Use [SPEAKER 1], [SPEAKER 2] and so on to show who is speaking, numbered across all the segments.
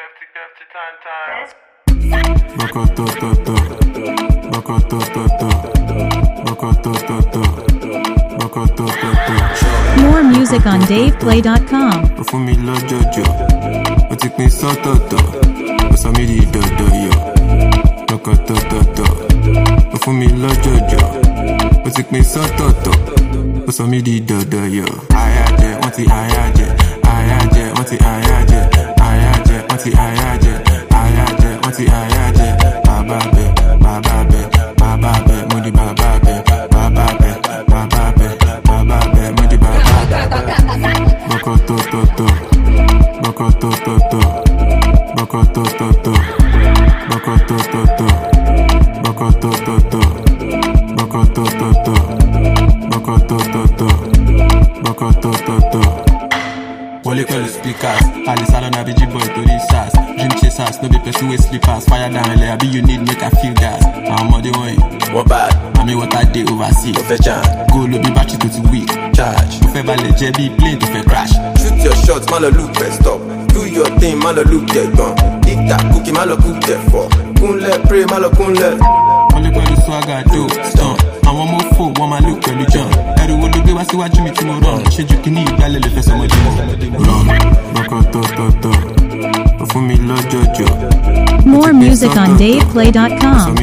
[SPEAKER 1] More music on DavePlay.com.
[SPEAKER 2] For me, love Jojo. But take me so toto. But some me di dodo yo. For me, love Jojo. But take me so toto. But some me di dodo yo. Ayaje, want the ayaje. Ayaje, want the ayaje. Ayaje, want the ayaje. Ayaje, want the ayaje. Bababe, bababe, bababe, mudi bababe, bababe, bababe, bababe, mudi bababe. Bokotototo, bokotototo, bokotototo, bokotototo, bokotototo, bokotototo, bokotototo, bokotototo. Wole call the speakers, all the salon have boy to the sass. Dream chasers, no be person with slippers. Fire down there, be you need make a feel gas. I'm on the way. What bad? I mean what I did overseas. Go low be battery to weak. Charge. To fair ballet, JB plane to fair crash.
[SPEAKER 3] Shoot your shots, man, look best stop. Do your thing, man, look get gone. Eat that cookie, man, cook that for. Kunle, pray, man, kunle.
[SPEAKER 2] Wole call the swagger, do stunt. I want more food, want my look religion. Everyone look at see what you mean to run. Should you can eat, I'll let the some of run. Bokotototo. For me, love Jojo.
[SPEAKER 1] More music on DavePlay.com.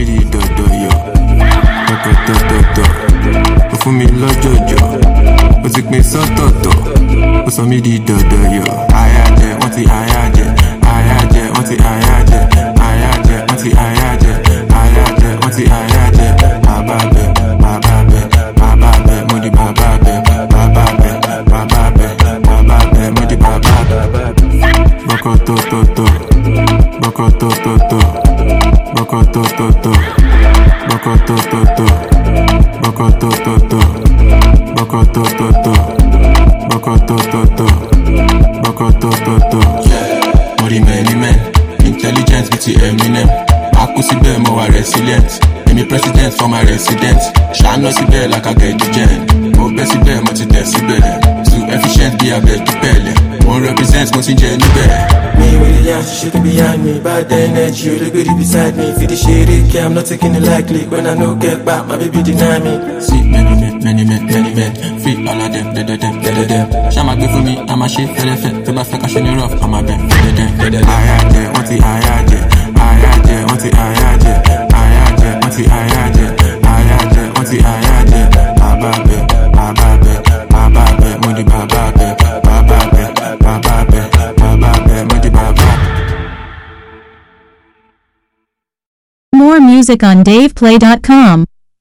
[SPEAKER 2] For me, love Jojo. But take me so toto. But some me di dodo yo. Ayaje, want the ayaje. Ayaje, want the ayaje. Ayaje, want the ayaje. Ayaje, want the ayaje. Bababe, bababe, bababe, mudi bababe, bababe, bababe, bababe, mudi bababe. Bokotototo, bokotototo, bokotototo, bokotototo, bokotototo, bokotototo, bokotototo, bokotototo. Mori many men, intelligence with the Eminem. Akusibe more resilient. Any president for my residence. Shine not sibe like I get the gen. Mo besibe, mo ti decibel. Too efficient, be a bed to pele. One represents contingent bear.
[SPEAKER 3] Me with the yam, she shaking behind me. Bad energy, you look good beside me. Feel the shade, I'm not taking it lightly. When I no get back, my baby deny me.
[SPEAKER 2] See many men. Free all of them, them. Shama give for me, I'm a shit, fed. Feba feka shiny rough, I'm a bend, Ayaje, want the ayaje. Ayaje, want the ayaje. Ayaje, want the ayaje. Ayaje, want the ayaje. Bababe, bababe, bababe, mudi bababe, bababe, bababe, bababe, mudi bababe.
[SPEAKER 1] More music on DavePlay.com.